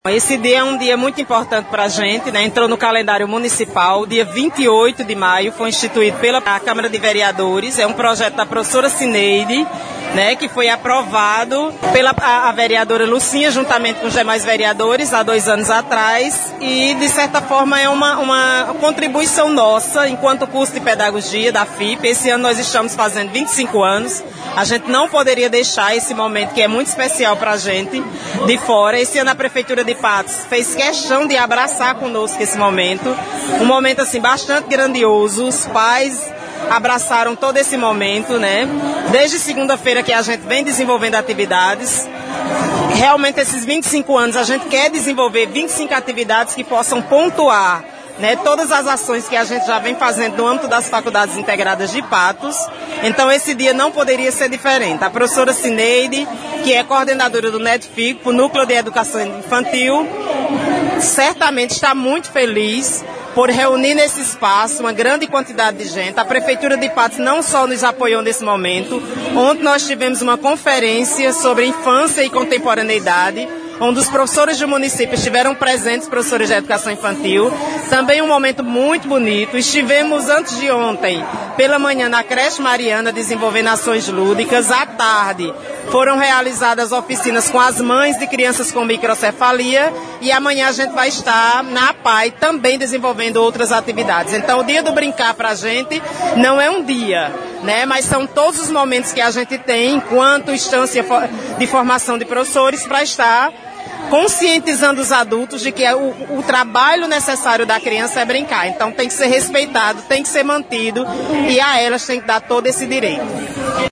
Esse dia é um dia muito importante para a gente, né? Entrou no calendário municipal, dia 28 de maio, foi instituído pela Câmara de Vereadores, é um projeto da professora Cineide, né, que foi aprovado pela a vereadora Lucinha, juntamente com os demais vereadores, há 2 anos atrás, e de certa forma é uma contribuição nossa, enquanto curso de pedagogia da FIP. Esse ano nós estamos fazendo 25 anos, a gente não poderia deixar esse momento, que é muito especial para a gente, de fora. Esse ano a Prefeitura de Patos fez questão de abraçar conosco esse momento, um momento assim bastante grandioso. Os pais abraçaram todo esse momento, né? Desde segunda-feira que a gente vem desenvolvendo atividades. Realmente esses 25 anos a gente quer desenvolver 25 atividades que possam pontuar, né, todas as ações que a gente já vem fazendo no âmbito das faculdades integradas de Patos. Então esse dia não poderia ser diferente. A professora Cineide, que é coordenadora do NEDFIC, o Núcleo de Educação Infantil, certamente está muito feliz por reunir nesse espaço uma grande quantidade de gente. A Prefeitura de Patos não só nos apoiou nesse momento. Ontem nós tivemos uma conferência sobre infância e contemporaneidade, onde os professores do município estiveram presentes, professores de educação infantil. Também um momento muito bonito. Estivemos antes de ontem, pela manhã, na creche Mariana, desenvolvendo ações lúdicas. À tarde, foram realizadas oficinas com as mães de crianças com microcefalia. E amanhã a gente vai estar na APAI também desenvolvendo outras atividades. Então, o Dia do Brincar para a gente não é um dia, né? Mas são todos os momentos que a gente tem, enquanto instância de formação de professores, para estar conscientizando os adultos de que o trabalho necessário da criança é brincar. Então tem que ser respeitado, tem que ser mantido, e a elas tem que dar todo esse direito.